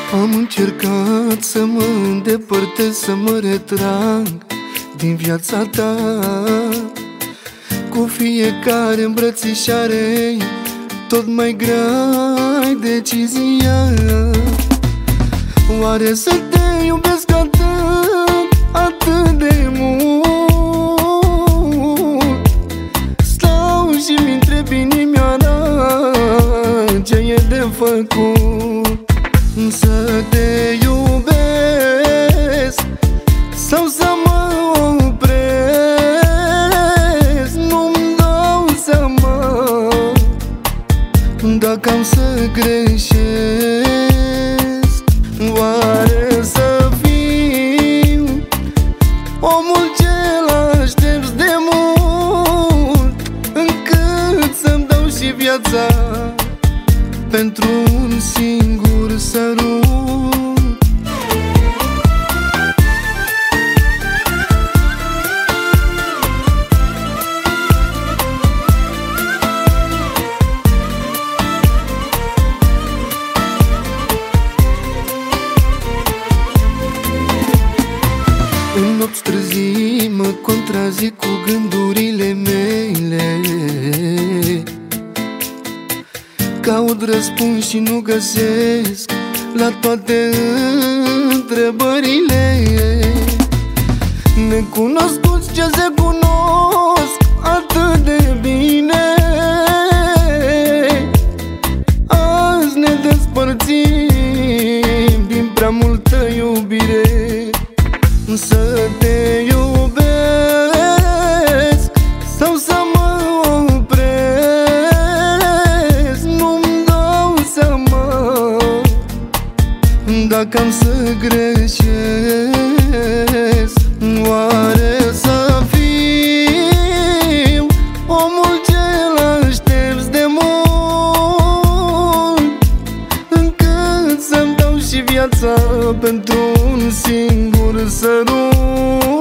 Am încercat să mă îndepărtez, să mă retrag din viața ta. Cu fiecare îmbrățișare tot mai grea-i decizia. Oare să te iubesc atât, atât de mult? Stau și-mi întreb inimioara ce e de făcut. Să te iubesc sau să mă opresc, nu-mi dau seama. Dacă am să greșesc, oare să fiu omul ce-l aștepți de mult, încât să-mi dau și viața pentru un singur sărut? În nopți târzii mă contrazic cu gândurile mele, caut răspuns și nu găsesc la toate întrebările. Necunoscuți ce se cunosc atât de bine, azi ne despărțim din prea multă iubire. Să te iubesc sau să mă opresc, nu-mi dau seama. Dacă am să greșesc, oare să fiu omul ce-l aștepți de mult, încât să-mi dau și viața pentru un singur sărut?